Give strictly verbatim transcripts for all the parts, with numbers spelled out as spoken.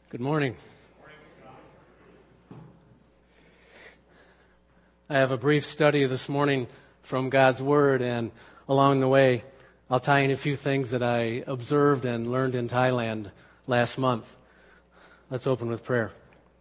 Good morning. I have a brief study this morning from God's Word, and along the way, I'll tie in a few things that I observed and learned in Thailand last month. Let's open with prayer.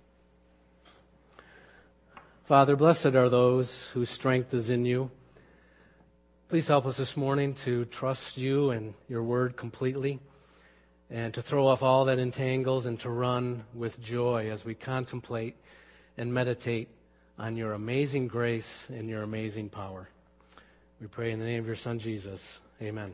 Father, blessed are those whose strength is in you. Please help us this morning to trust you and your Word completely, and to throw off all that entangles and to run with joy as we contemplate and meditate on your amazing grace and your amazing power. We pray in the name of your Son, Jesus. Amen.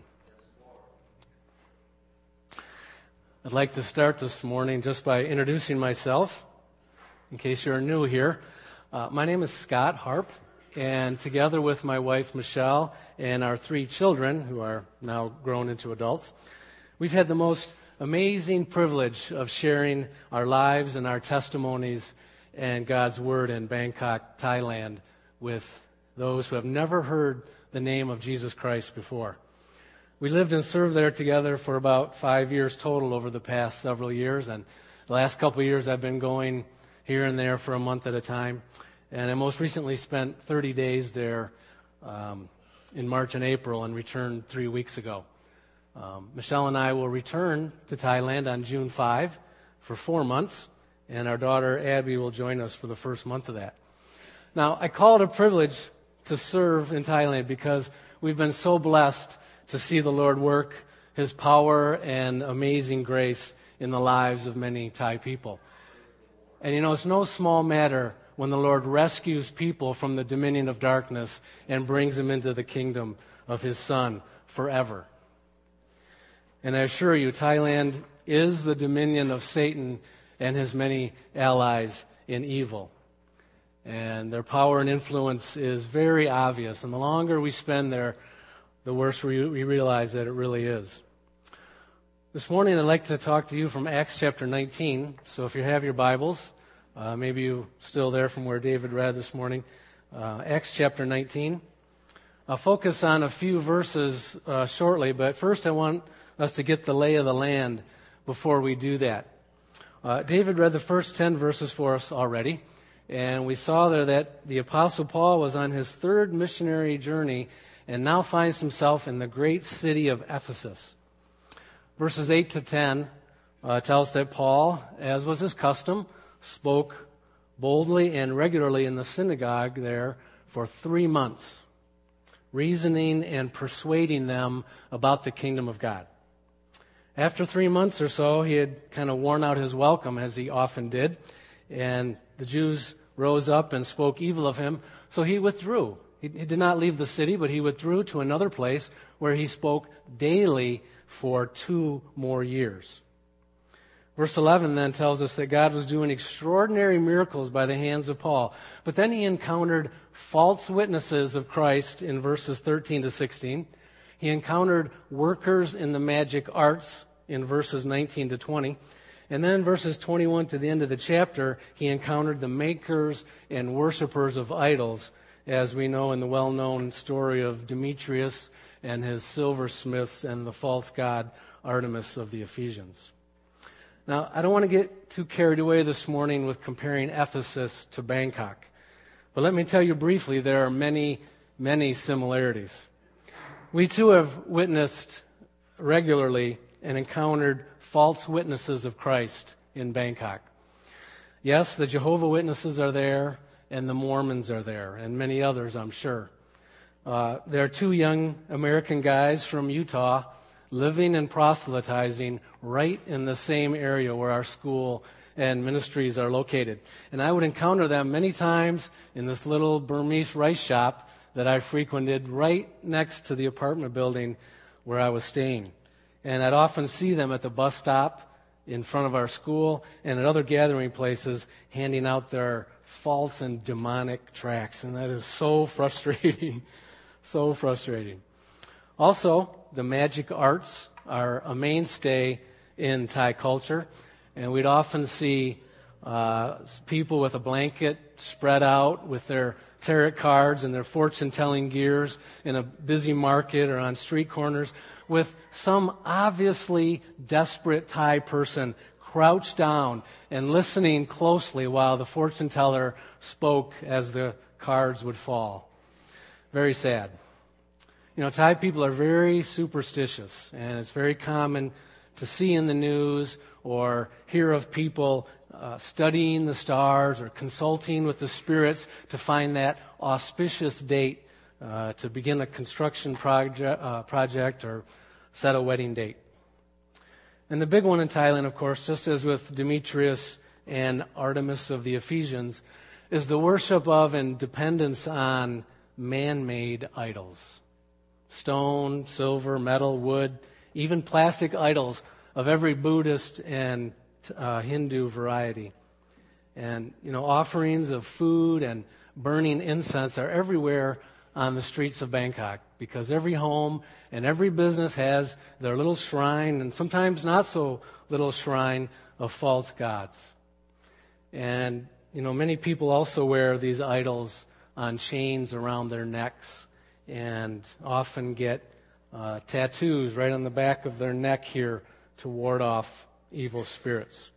I'd like to start this morning just by introducing myself, in case you're new here. Uh, my name is Scott Harp, and together with my wife, Michelle, and our three children, who are now grown into adults, we've had the most amazing privilege of sharing our lives and our testimonies and God's Word in Bangkok, Thailand, with those who have never heard the name of Jesus Christ before. We lived and served there together for about five years total over the past several years, and the last couple of years I've been going here and there for a month at a time, and I most recently spent thirty days there um, in March and April and returned three weeks ago. Um, Michelle and I will return to Thailand on June fifth for four months, and our daughter Abby will join us for the first month of that. Now, I call it a privilege to serve in Thailand because we've been so blessed to see the Lord work His power and amazing grace in the lives of many Thai people. And you know, it's no small matter when the Lord rescues people from the dominion of darkness and brings them into the kingdom of His Son forever. And I assure you, Thailand is the dominion of Satan and his many allies in evil. And their power and influence is very obvious. And the longer we spend there, the worse we, we realize that it really is. This morning, I'd like to talk to you from Acts chapter nineteen. So if you have your Bibles, uh, maybe you're still there from where David read this morning. Uh, Acts chapter nineteen. I'll focus on a few verses uh, shortly, but first I want us to get the lay of the land before we do that. Uh, David read the first ten verses for us already, and we saw there that the Apostle Paul was on his third missionary journey and now finds himself in the great city of Ephesus. Verses eight to ten uh, tell us that Paul, as was his custom, spoke boldly and regularly in the synagogue there for three months, reasoning and persuading them about the kingdom of God. After three months or so, he had kind of worn out his welcome, as he often did, and the Jews rose up and spoke evil of him, so he withdrew. He, he did not leave the city, but he withdrew to another place where he spoke daily for two more years. Verse eleven then tells us that God was doing extraordinary miracles by the hands of Paul, but then he encountered false witnesses of Christ in verses thirteen to sixteen. He encountered workers in the magic arts in verses nineteen to twenty. And then in verses twenty-one to the end of the chapter, he encountered the makers and worshipers of idols, as we know in the well-known story of Demetrius and his silversmiths and the false god Artemis of the Ephesians. Now, I don't want to get too carried away this morning with comparing Ephesus to Bangkok. But let me tell you briefly, there are many, many similarities. We too have witnessed regularly and encountered false witnesses of Christ in Bangkok. Yes, the Jehovah's Witnesses are there, and the Mormons are there, and many others, I'm sure. Uh, there are two young American guys from Utah living and proselytizing right in the same area where our school and ministries are located. And I would encounter them many times in this little Burmese rice shop that I frequented right next to the apartment building where I was staying. And I'd often see them at the bus stop in front of our school and at other gathering places handing out their false and demonic tracts. And that is so frustrating, so frustrating. Also, the magic arts are a mainstay in Thai culture, and we'd often see uh, people with a blanket spread out with their tarot cards and their fortune-telling gears in a busy market or on street corners with some obviously desperate Thai person crouched down and listening closely while the fortune teller spoke as the cards would fall. Very sad. You know, Thai people are very superstitious, and it's very common to see in the news or hear of people uh, studying the stars or consulting with the spirits to find that auspicious date uh, to begin a construction project, uh, project or set a wedding date. And the big one in Thailand, of course, just as with Demetrius and Artemis of the Ephesians, is the worship of and dependence on man-made idols. Stone, silver, metal, wood, even plastic idols of every Buddhist and uh, Hindu variety. And, you know, offerings of food and burning incense are everywhere on the streets of Bangkok, because every home and every business has their little shrine, and sometimes not so little shrine, of false gods. And, you know, many people also wear these idols on chains around their necks and often get uh, tattoos right on the back of their neck here to ward off evil spirits.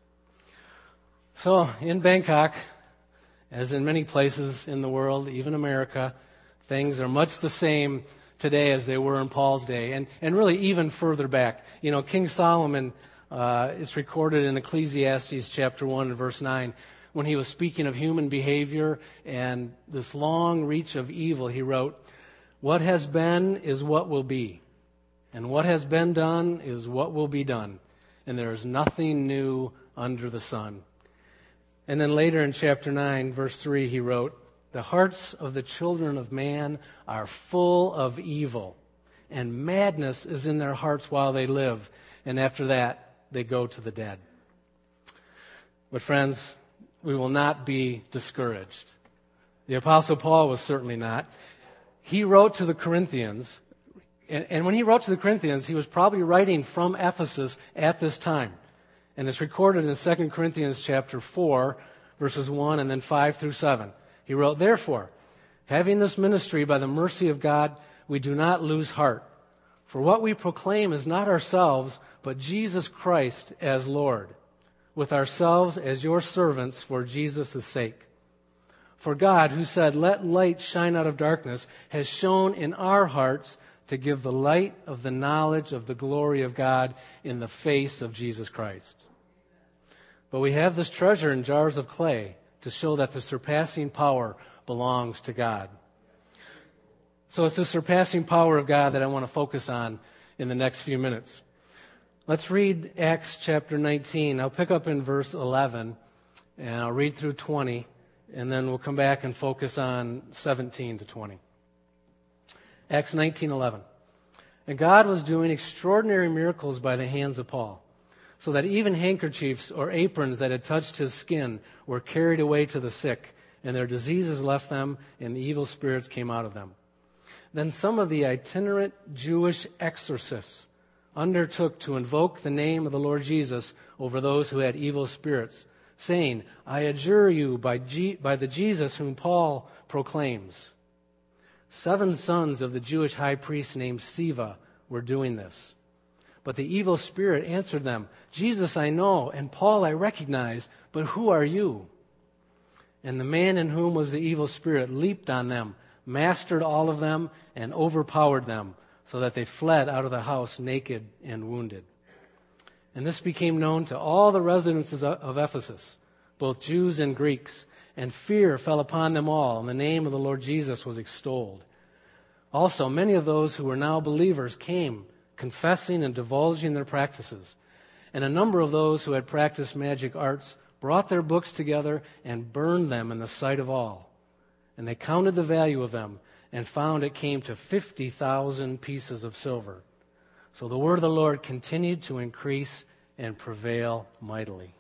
So in Bangkok, as in many places in the world, even America, things are much the same today as they were in Paul's day, and, and really even further back. You know, King Solomon, uh, is recorded in Ecclesiastes chapter one and verse nine, when he was speaking of human behavior and this long reach of evil, he wrote, "What has been is what will be, and what has been done is what will be done, and there is nothing new under the sun." And then later in chapter nine, verse three, he wrote, "The hearts of the children of man are full of evil, and madness is in their hearts while they live, and after that they go to the dead." But friends, we will not be discouraged. The Apostle Paul was certainly not. He wrote to the Corinthians, and, and when he wrote to the Corinthians, he was probably writing from Ephesus at this time. And it's recorded in Second Corinthians chapter four, verses one and then five through seven. He wrote, "Therefore, having this ministry by the mercy of God, we do not lose heart. For what we proclaim is not ourselves, but Jesus Christ as Lord, with ourselves as your servants for Jesus' sake. For God, who said, 'Let light shine out of darkness,' has shone in our hearts to give the light of the knowledge of the glory of God in the face of Jesus Christ. But we have this treasure in jars of clay to show that the surpassing power belongs to God." So it's the surpassing power of God that I want to focus on in the next few minutes. Let's read Acts chapter nineteen. I'll pick up in verse eleven, and I'll read through twenty, and then we'll come back and focus on seventeen to twenty. Acts nineteen eleven. "And God was doing extraordinary miracles by the hands of Paul, so that even handkerchiefs or aprons that had touched his skin were carried away to the sick, and their diseases left them, and the evil spirits came out of them. Then some of the itinerant Jewish exorcists undertook to invoke the name of the Lord Jesus over those who had evil spirits, saying, 'I adjure you by, G- by the Jesus whom Paul proclaims.' Seven sons of the Jewish high priest named Sceva were doing this. But the evil spirit answered them, 'Jesus I know, and Paul I recognize, but who are you?' And the man in whom was the evil spirit leaped on them, mastered all of them, and overpowered them, so that they fled out of the house naked and wounded. And this became known to all the residents of Ephesus, both Jews and Greeks, and fear fell upon them all, and the name of the Lord Jesus was extolled. Also, many of those who were now believers came, confessing and divulging their practices. And a number of those who had practiced magic arts brought their books together and burned them in the sight of all. And they counted the value of them and found it came to fifty thousand pieces of silver. So the word of the Lord continued to increase and prevail mightily."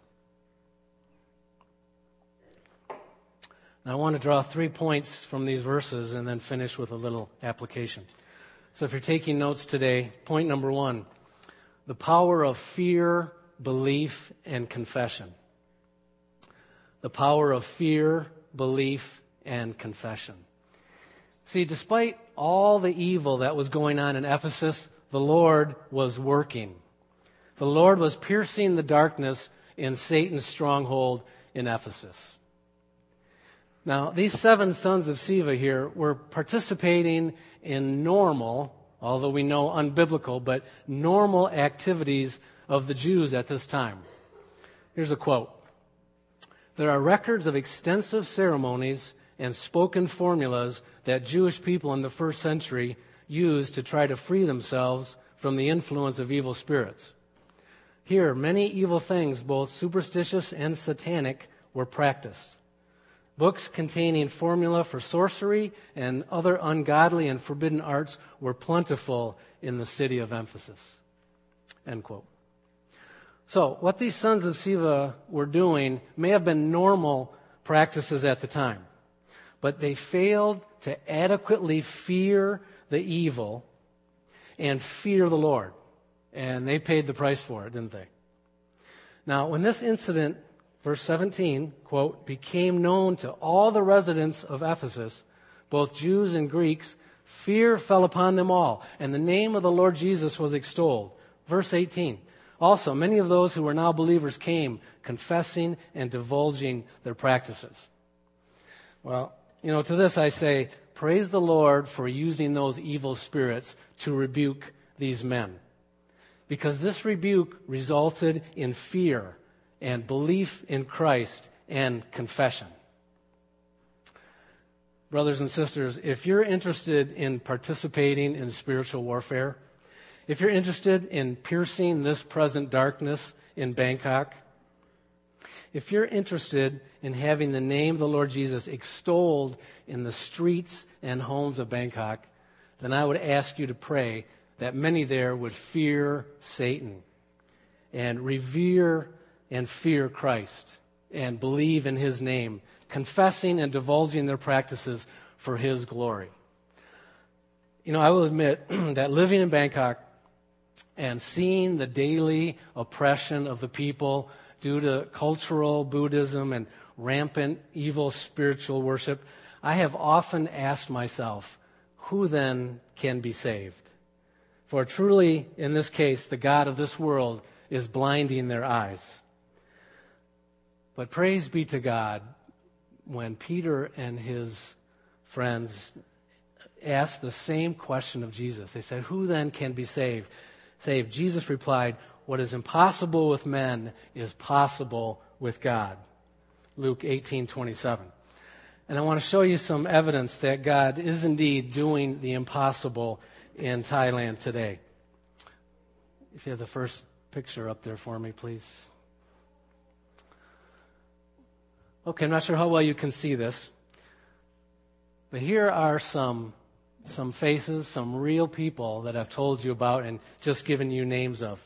Now I want to draw three points from these verses and then finish with a little application. So if you're taking notes today, point number one, the power of fear, belief, and confession. The power of fear, belief, and confession. See, despite all the evil that was going on in Ephesus, the Lord was working. The Lord was piercing the darkness in Satan's stronghold in Ephesus. Now, these seven sons of Sceva here were participating in normal, although we know unbiblical, but normal activities of the Jews at this time. Here's a quote. There are records of extensive ceremonies and spoken formulas that Jewish people in the first century used to try to free themselves from the influence of evil spirits. Here, many evil things, both superstitious and satanic, were practiced. Books containing formula for sorcery and other ungodly and forbidden arts were plentiful in the city of Ephesus. End quote. So, what these sons of Sceva were doing may have been normal practices at the time, but they failed to adequately fear the evil and fear the Lord. And they paid the price for it, didn't they? Now, when this incident, verse seventeen, quote, became known to all the residents of Ephesus, both Jews and Greeks, fear fell upon them all, and the name of the Lord Jesus was extolled. Verse eighteen, also, many of those who were now believers came, confessing and divulging their practices. Well, you know, to this I say, praise the Lord for using those evil spirits to rebuke these men. Because this rebuke resulted in fear and belief in Christ and confession. Brothers and sisters, if you're interested in participating in spiritual warfare, if you're interested in piercing this present darkness in Bangkok, if you're interested in having the name of the Lord Jesus extolled in the streets and homes of Bangkok, then I would ask you to pray that many there would fear Satan and revere and fear Christ and believe in His name, confessing and divulging their practices for His glory. You know, I will admit that living in Bangkok and seeing the daily oppression of the people due to cultural Buddhism and rampant evil spiritual worship, I have often asked myself, who then can be saved? For truly, in this case, the God of this world is blinding their eyes. But praise be to God, when Peter and his friends asked the same question of Jesus, they said, who then can be saved? Saved. Jesus replied, what is impossible with men is possible with God. Luke eighteen twenty-seven. And I want to show you some evidence that God is indeed doing the impossible in Thailand today. If you have the first picture up there for me, please. Okay, I'm not sure how well you can see this, but here are some some faces, some real people that I've told you about and just given you names of.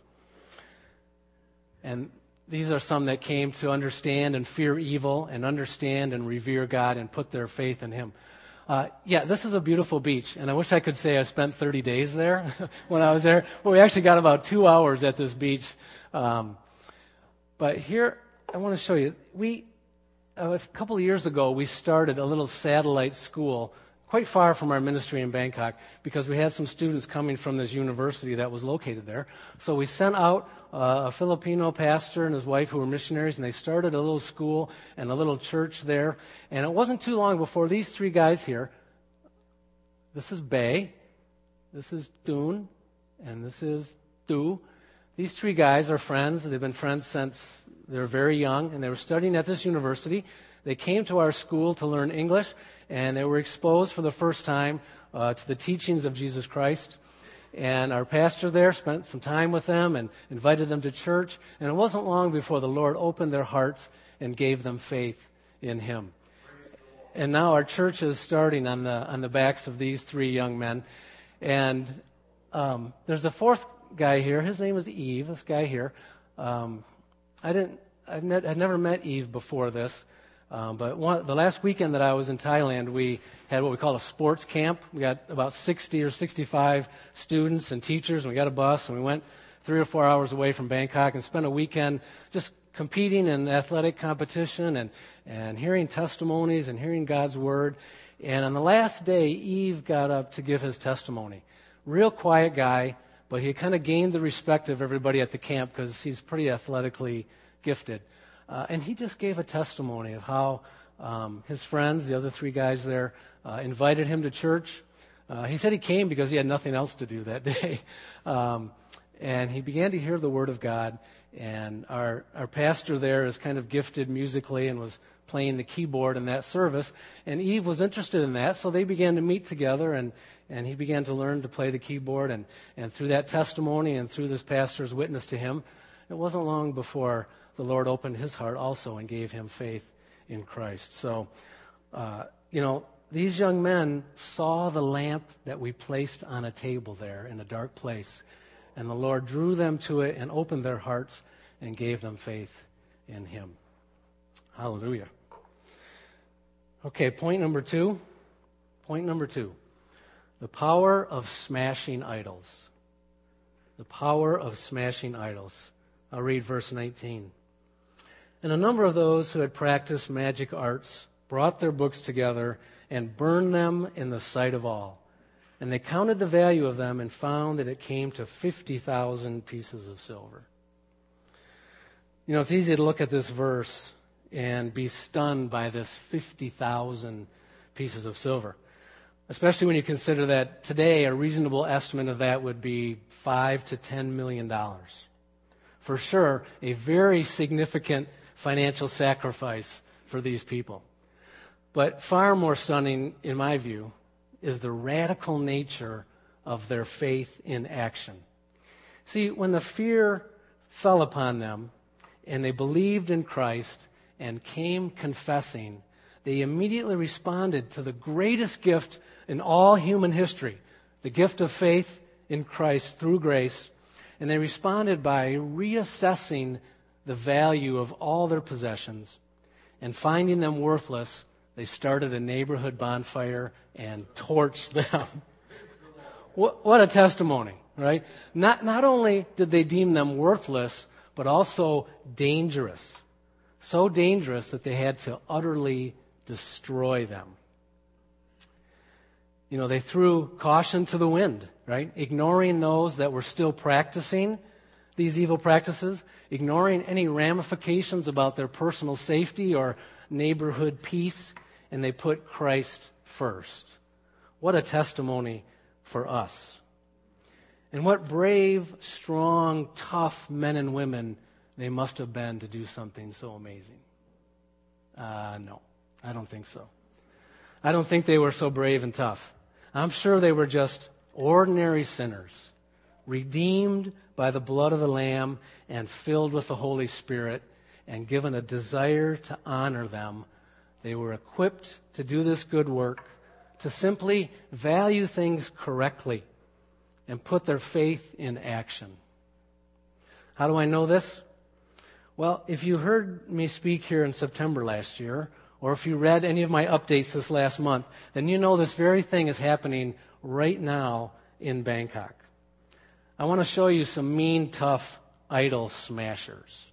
And these are some that came to understand and fear evil and understand and revere God and put their faith in Him. Uh, yeah, this is a beautiful beach, and I wish I could say I spent thirty days there when I was there. Well, we actually got about two hours at this beach. Um, but here, I want to show you. We uh, a couple of years ago, we started a little satellite school quite far from our ministry in Bangkok because we had some students coming from this university that was located there. So we sent out uh, a Filipino pastor and his wife who were missionaries, and they started a little school and a little church there. And it wasn't too long before these three guys here, this is Bay, this is Dun, and this is Du. These three guys are friends. They've been friends since they were very young, and they were studying at this university. They came to our school to learn English, and they were exposed for the first time uh, to the teachings of Jesus Christ. And our pastor there spent some time with them and invited them to church. And it wasn't long before the Lord opened their hearts and gave them faith in Him. And now our church is starting on the on the backs of these three young men. And um, there's a fourth guy here. His name is Eve. This guy here. Um, I didn't. I've ne- I'd never met Eve before this. Um, but one, the last weekend that I was in Thailand, we had what we call a sports camp. We got about sixty or sixty-five students and teachers, and we got a bus, and we went three or four hours away from Bangkok and spent a weekend just competing in athletic competition and, and hearing testimonies and hearing God's Word. And on the last day, Eve got up to give his testimony. Real quiet guy, but he kind of gained the respect of everybody at the camp because he's pretty athletically gifted. Uh, and he just gave a testimony of how um, his friends, the other three guys there, uh, invited him to church. Uh, he said he came because he had nothing else to do that day. um, and he began to hear the Word of God. And our, our pastor there is kind of gifted musically and was playing the keyboard in that service. And Eve was interested in that, so they began to meet together, and, and he began to learn to play the keyboard. And, and through that testimony and through this pastor's witness to him, it wasn't long before the Lord opened his heart also and gave him faith in Christ. So, uh, you know, these young men saw the lamp that we placed on a table there in a dark place, and the Lord drew them to it and opened their hearts and gave them faith in him. Hallelujah. Okay, point number two. Point number two. The power of smashing idols. The power of smashing idols. I'll read verse nineteen. And a number of those who had practiced magic arts brought their books together and burned them in the sight of all. And they counted the value of them and found that it came to fifty thousand pieces of silver. You know, it's easy to look at this verse and be stunned by this fifty thousand pieces of silver, especially when you consider that today a reasonable estimate of that would be five to ten million dollars. For sure, a very significant financial sacrifice for these people. But far more stunning, in my view, is the radical nature of their faith in action. See, when the fear fell upon them and they believed in Christ and came confessing, they immediately responded to the greatest gift in all human history, the gift of faith in Christ through grace, and they responded by reassessing the value of all their possessions, and finding them worthless, they started a neighborhood bonfire and torched them. what, what a testimony, right? Not, not only did they deem them worthless, but also dangerous. So dangerous that they had to utterly destroy them. You know, they threw caution to the wind, right? Ignoring those that were still practicing these evil practices, ignoring any ramifications about their personal safety or neighborhood peace, and they put Christ first. What a testimony for us. And what brave, strong, tough men and women they must have been to do something so amazing. Uh, no, I don't think so. I don't think they were so brave and tough. I'm sure they were just ordinary sinners, redeemed by the blood of the Lamb and filled with the Holy Spirit and given a desire to honor them. They were equipped to do this good work, to simply value things correctly and put their faith in action. How do I know this? Well, if you heard me speak here in September last year, or if you read any of my updates this last month, then you know this very thing is happening right now in Bangkok. I want to show you some mean, tough idol smashers.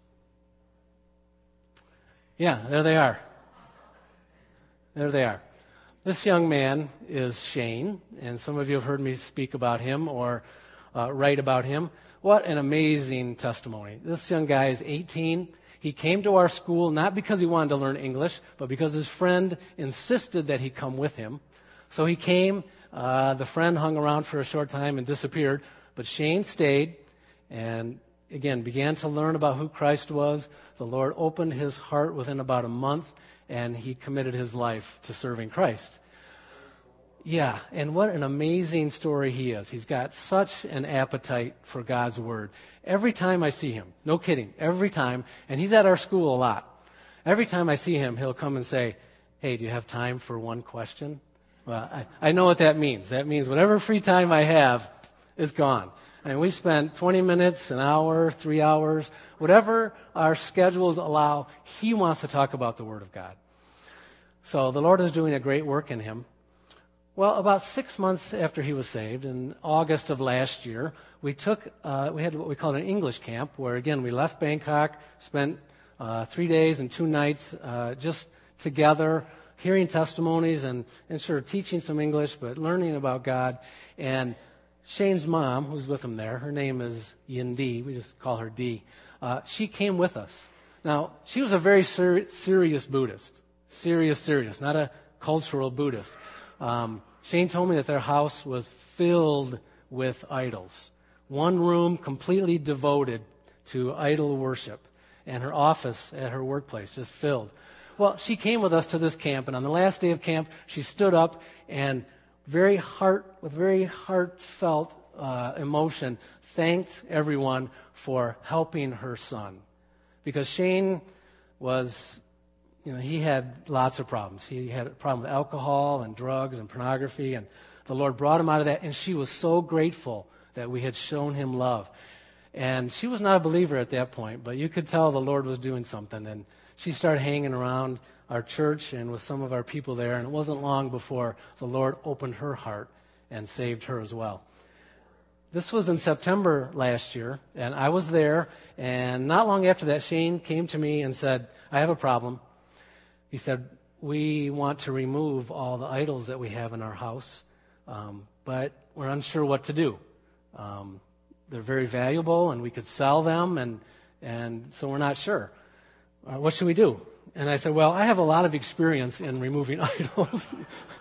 Yeah, there they are. There they are. This young man is Shane, and some of you have heard me speak about him or uh, write about him. What an amazing testimony. This young guy is eighteen. He came to our school not because he wanted to learn English, but because his friend insisted that he come with him. So he came. Uh, the friend hung around for a short time and disappeared, but Shane stayed and, again, began to learn about who Christ was. The Lord opened his heart within about a month, and he committed his life to serving Christ. Yeah, and what an amazing story he is. He's got such an appetite for God's Word. Every time I see him, no kidding, every time, and he's at our school a lot, every time I see him, he'll come and say, hey, do you have time for one question? Well, I, I know what that means. That means whatever free time I have is gone. I mean, we spent twenty minutes, an hour, three hours, whatever our schedules allow, he wants to talk about the Word of God. So the Lord is doing a great work in him. Well, about six months after he was saved, in August of last year, we took, uh, we had what we called an English camp, where again we left Bangkok, spent uh, three days and two nights uh, just together, hearing testimonies and, and sort of teaching some English, but learning about God. And Shane's mom, who's with him there, her name is Yin Dee, we just call her Dee, uh, she came with us. Now, she was a very ser- serious Buddhist. Serious, serious, not a cultural Buddhist. Um, Shane told me that their house was filled with idols. One room completely devoted to idol worship, and her office at her workplace just filled. Well, she came with us to this camp, and on the last day of camp, she stood up and very heart, with very heartfelt uh, emotion, thanked everyone for helping her son. Because Shane was, you know, he had lots of problems. He had a problem with alcohol and drugs and pornography, and the Lord brought him out of that, and she was so grateful that we had shown him love. And she was not a believer at that point, but you could tell the Lord was doing something, and she started hanging around our church and with some of our people there, and it wasn't long before the Lord opened her heart and saved her as well. This was in September last year, and I was there, and not long after that, Shane came to me and said, I have a problem. He said, we want to remove all the idols that we have in our house, um, but we're unsure what to do. Um, they're very valuable, and we could sell them, and, and so we're not sure. Uh, what should we do? And I said, well, I have a lot of experience in removing idols.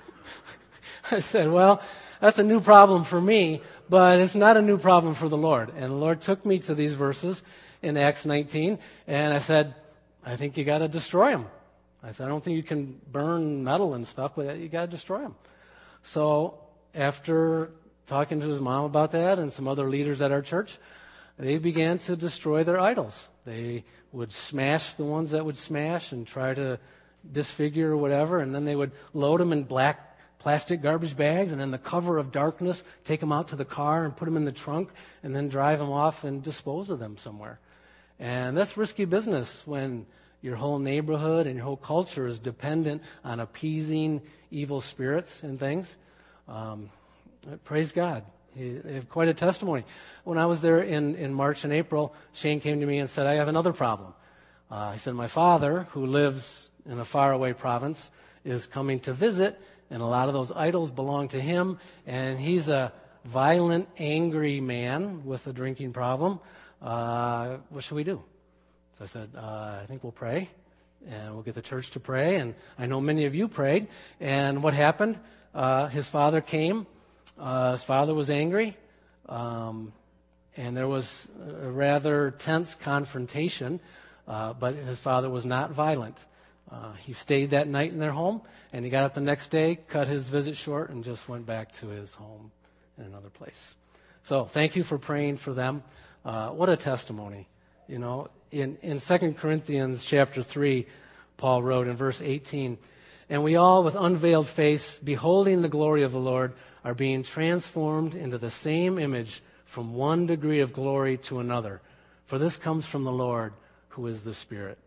I said, well, that's a new problem for me, but it's not a new problem for the Lord. And the Lord took me to these verses in Acts nineteen, and I said, I think you got to destroy them. I said, I don't think you can burn metal and stuff, but you got to destroy them. So after talking to his mom about that and some other leaders at our church, they began to destroy their idols. They would smash the ones that would smash and try to disfigure or whatever, and then they would load them in black plastic garbage bags, and in the cover of darkness, take them out to the car and put them in the trunk, and then drive them off and dispose of them somewhere. And that's risky business when your whole neighborhood and your whole culture is dependent on appeasing evil spirits and things. Um, praise God. They have quite a testimony. When I was there in, in March and April, Shane came to me and said, I have another problem. Uh, he said, my father, who lives in a faraway province, is coming to visit, and a lot of those idols belong to him, and he's a violent, angry man with a drinking problem. Uh, what should we do? So I said, uh, I think we'll pray, and we'll get the church to pray, and I know many of you prayed. And what happened? Uh, his father came. Uh, his father was angry, um, and there was a rather tense confrontation, uh, but his father was not violent. Uh, he stayed that night in their home, and he got up the next day, cut his visit short, and just went back to his home in another place. So thank you for praying for them. Uh, what a testimony. You know, in, in Second Corinthians chapter three, Paul wrote in verse eighteen, and we all with unveiled face, beholding the glory of the Lord, are being transformed into the same image from one degree of glory to another. For this comes from the Lord, who is the Spirit.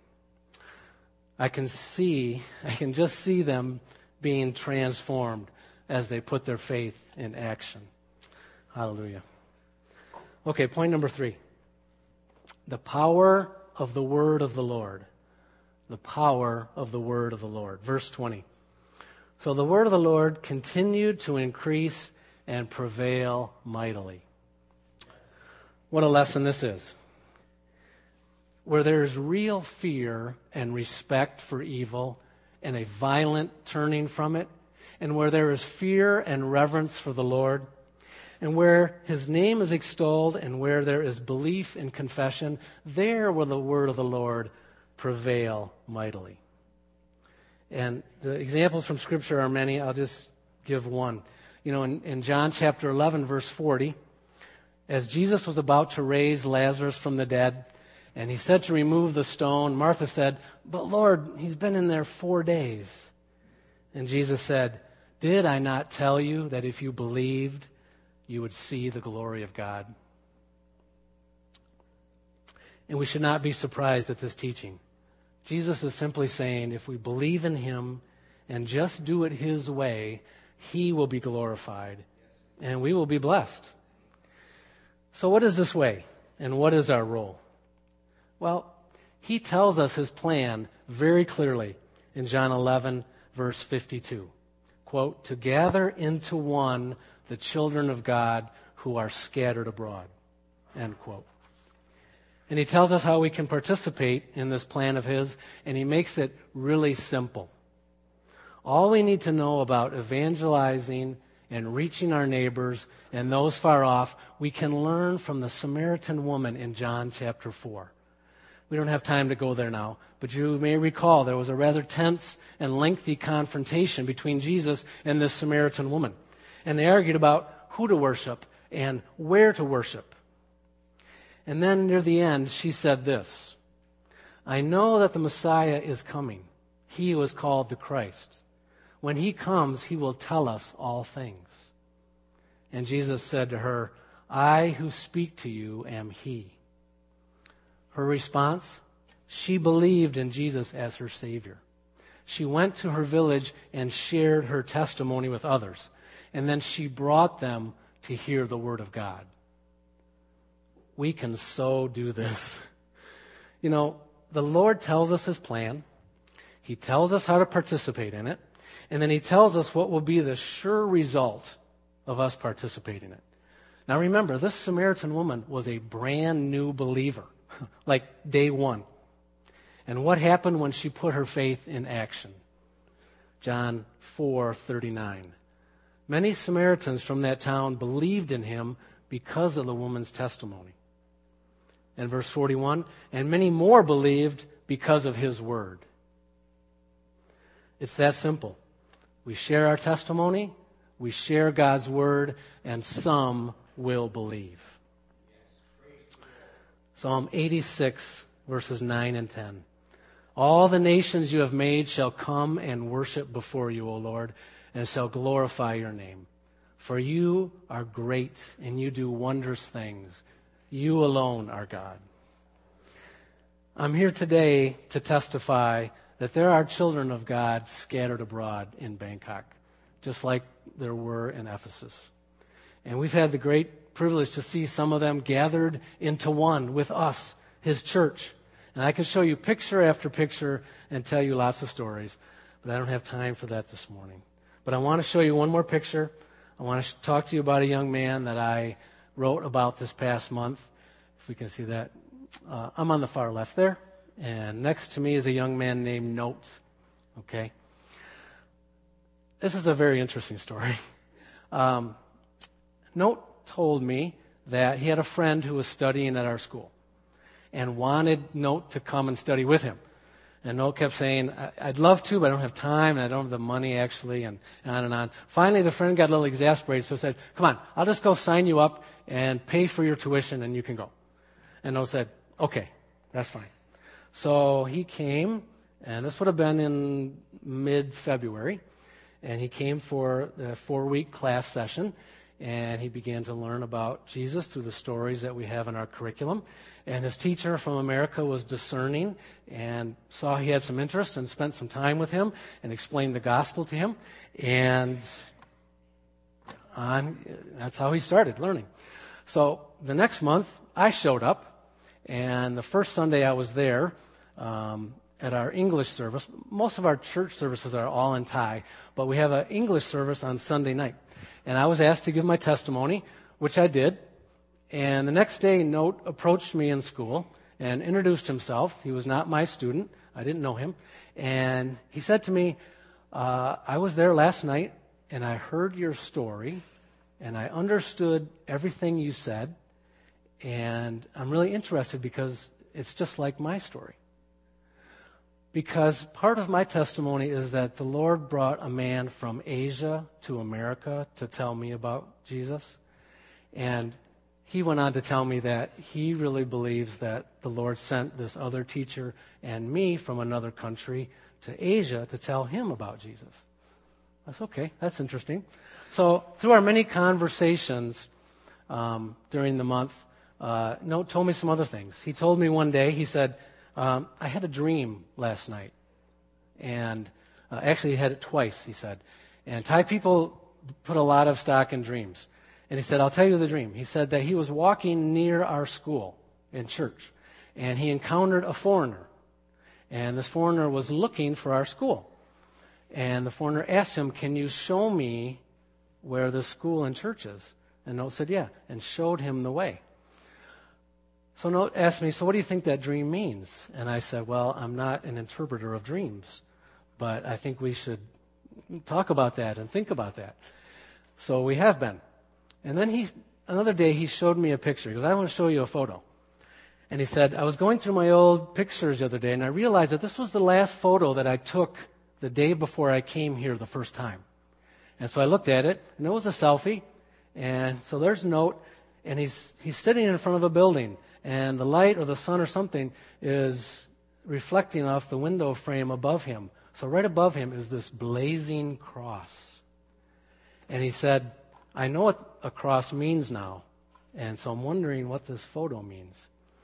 I can see, I can just see them being transformed as they put their faith in action. Hallelujah. Okay, point number three. The power of the word of the Lord. The power of the word of the Lord. Verse twenty. So the word of the Lord continued to increase and prevail mightily. What a lesson this is. Where there is real fear and respect for evil and a violent turning from it, and where there is fear and reverence for the Lord, and where his name is extolled and where there is belief and confession, there will the word of the Lord prevail mightily. And the examples from Scripture are many. I'll just give one. You know, in, in John chapter eleven, verse forty, as Jesus was about to raise Lazarus from the dead, and he said to remove the stone, Martha said, but Lord, he's been in there four days. And Jesus said, did I not tell you that if you believed, you would see the glory of God? And we should not be surprised at this teaching. Jesus is simply saying, if we believe in him and just do it his way, he will be glorified and we will be blessed. So what is this way and what is our role? Well, he tells us his plan very clearly in John eleven, verse fifty-two. Quote, to gather into one the children of God who are scattered abroad. End quote. And he tells us how we can participate in this plan of his, and he makes it really simple. All we need to know about evangelizing and reaching our neighbors and those far off, we can learn from the Samaritan woman in John chapter four. We don't have time to go there now, but you may recall there was a rather tense and lengthy confrontation between Jesus and this Samaritan woman. And they argued about who to worship and where to worship. And then near the end, she said this, "I know that the Messiah is coming. He who is called the Christ. When he comes, he will tell us all things." And Jesus said to her, "I who speak to you am he." Her response? She believed in Jesus as her Savior. She went to her village and shared her testimony with others. And then she brought them to hear the Word of God. We can so do this. You know, the Lord tells us His plan. He tells us how to participate in it. And then He tells us what will be the sure result of us participating in it. Now remember, this Samaritan woman was a brand new believer, like day one. And what happened when she put her faith in action? John four thirty-nine. Many Samaritans from that town believed in him because of the woman's testimony. And verse forty-one, and many more believed because of his word. It's that simple. We share our testimony, we share God's word, and some will believe. Psalm eighty-six, verses nine and ten. All the nations you have made shall come and worship before you, O Lord, and shall glorify your name. For you are great, and you do wondrous things. You alone are God. I'm here today to testify that there are children of God scattered abroad in Bangkok, just like there were in Ephesus. And we've had the great privilege to see some of them gathered into one with us, His church. And I could show you picture after picture and tell you lots of stories, but I don't have time for that this morning. But I want to show you one more picture. I want to talk to you about a young man that I wrote about this past month. If we can see that. Uh, I'm on the far left there. And next to me is a young man named Note. Okay? This is a very interesting story. Um, Note told me that he had a friend who was studying at our school and wanted Note to come and study with him. And Note kept saying, I'd love to, but I don't have time, and I don't have the money, actually, and on and on. Finally, the friend got a little exasperated, so said, come on, I'll just go sign you up and pay for your tuition, and you can go. And Note said, okay, that's fine. So he came, and this would have been in mid-February, and he came for the four-week class session, and he began to learn about Jesus through the stories that we have in our curriculum. And his teacher from America was discerning and saw he had some interest and spent some time with him and explained the gospel to him. And on, that's how he started learning. So the next month, I showed up, and the first Sunday I was there um, at our English service. Most of our church services are all in Thai, but we have an English service on Sunday night. And I was asked to give my testimony, which I did. And the next day, Note approached me in school and introduced himself. He was not my student. I didn't know him. And he said to me, uh, I was there last night, and I heard your story, and I understood everything you said, and I'm really interested because it's just like my story. Because part of my testimony is that the Lord brought a man from Asia to America to tell me about Jesus. And he went on to tell me that he really believes that the Lord sent this other teacher and me from another country to Asia to tell him about Jesus. That's okay. That's interesting. So through our many conversations um, during the month, uh, Note told me some other things. He told me one day, he said, um, I had a dream last night. And uh, actually he had it twice, he said. And Thai people put a lot of stock in dreams. And he said, I'll tell you the dream. He said that he was walking near our school in church, and he encountered a foreigner. And this foreigner was looking for our school. And the foreigner asked him, can you show me where the school and church is? And Note said, yeah, and showed him the way. So Note asked me, so what do you think that dream means? And I said, well, I'm not an interpreter of dreams, but I think we should talk about that and think about that. So we have been. And then he, another day he showed me a picture. He goes, I want to show you a photo. And he said, I was going through my old pictures the other day, and I realized that this was the last photo that I took the day before I came here the first time. And so I looked at it, and it was a selfie. And so there's Note, and he's he's sitting in front of a building, and the light or the sun or something is reflecting off the window frame above him. So right above him is this blazing cross. And he said, I know what a cross means now, and so I'm wondering what this photo means.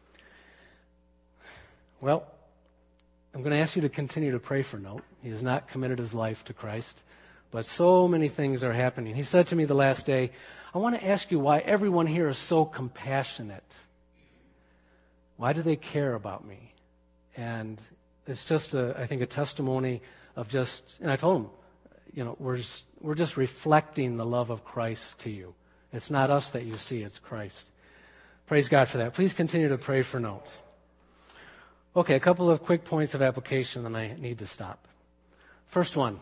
Well, I'm going to ask you to continue to pray for Note. He has not committed his life to Christ, but so many things are happening. He said to me the last day, I want to ask you why everyone here is so compassionate. Why do they care about me? And it's just, a, I think, a testimony of just, and I told him, you know, we're just, we're just reflecting the love of Christ to you. It's not us that you see, it's Christ. Praise God for that. Please continue to pray for Note. Okay, a couple of quick points of application, then I need to stop. First one,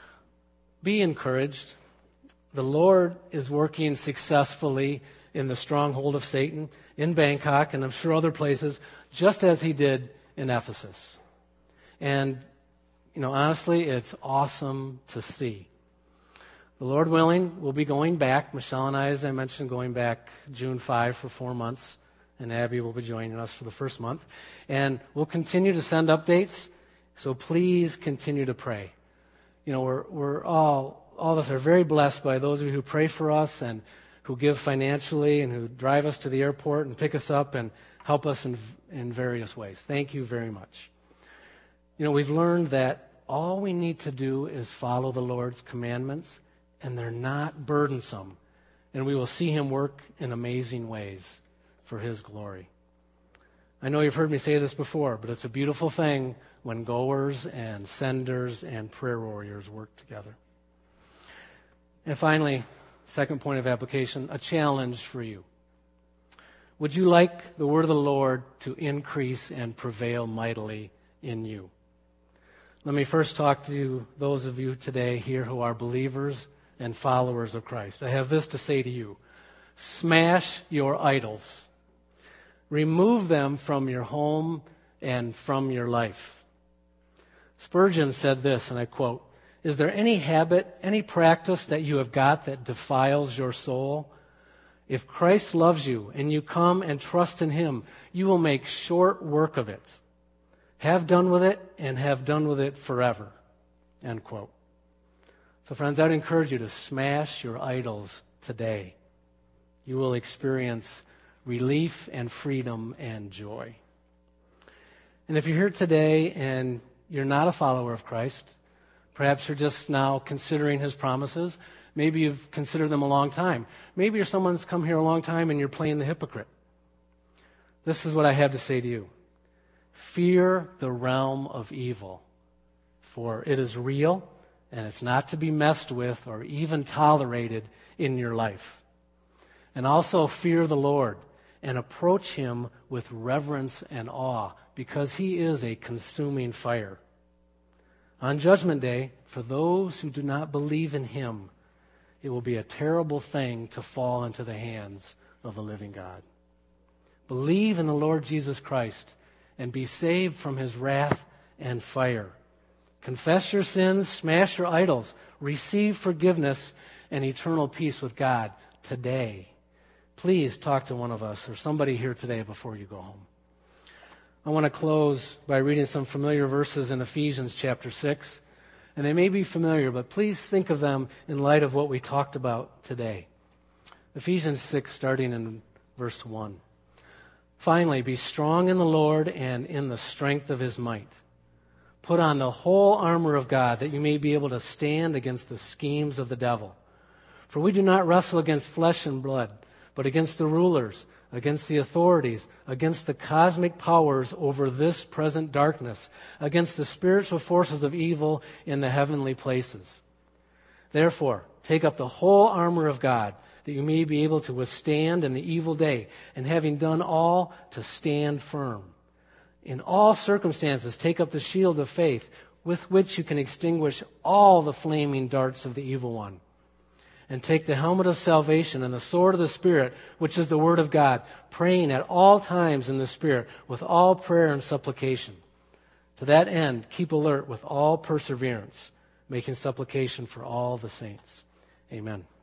be encouraged. The Lord is working successfully in the stronghold of Satan in Bangkok, and I'm sure other places, just as he did in Ephesus. And, you know, honestly, it's awesome to see. The Lord willing, we'll be going back. Michelle and I, as I mentioned, going back June fifth for four months. And Abby will be joining us for the first month. And we'll continue to send updates, so please continue to pray. You know, we're, we're all, all of us are very blessed by those of you who pray for us and who give financially and who drive us to the airport and pick us up and help us in, in various ways. Thank you very much. You know, we've learned that all we need to do is follow the Lord's commandments, and they're not burdensome. And we will see him work in amazing ways for his glory. I know you've heard me say this before, but it's a beautiful thing when goers and senders and prayer warriors work together. And finally, second point of application, a challenge for you. Would you like the word of the Lord to increase and prevail mightily in you? Let me first talk to those of you today here who are believers and followers of Christ. I have this to say to you. Smash your idols. Remove them from your home and from your life. Spurgeon said this, and I quote, "Is there any habit, any practice that you have got that defiles your soul? If Christ loves you and you come and trust in him, you will make short work of it. Have done with it and have done with it forever." End quote. So friends, I'd encourage you to smash your idols today. You will experience relief and freedom and joy. And if you're here today and you're not a follower of Christ, perhaps you're just now considering his promises. Maybe you've considered them a long time. Maybe you're someone who's come here a long time and you're playing the hypocrite. This is what I have to say to you. Fear the realm of evil, for it is real and it's not to be messed with or even tolerated in your life. And also fear the Lord and approach him with reverence and awe, because he is a consuming fire. On Judgment Day, for those who do not believe in him, it will be a terrible thing to fall into the hands of the living God. Believe in the Lord Jesus Christ and be saved from his wrath and fire. Confess your sins, smash your idols, receive forgiveness and eternal peace with God today. Please talk to one of us or somebody here today before you go home. I want to close by reading some familiar verses in Ephesians chapter six. And they may be familiar, but please think of them in light of what we talked about today. Ephesians six, starting in verse one. Finally, be strong in the Lord and in the strength of his might. Put on the whole armor of God, that you may be able to stand against the schemes of the devil. For we do not wrestle against flesh and blood, but against the rulers, against the authorities, against the cosmic powers over this present darkness, against the spiritual forces of evil in the heavenly places. Therefore, take up the whole armor of God, that you may be able to withstand in the evil day, and having done all, to stand firm. In all circumstances, take up the shield of faith, with which you can extinguish all the flaming darts of the evil one. And take the helmet of salvation and the sword of the Spirit, which is the Word of God, praying at all times in the Spirit, with all prayer and supplication. To that end, keep alert with all perseverance, making supplication for all the saints. Amen.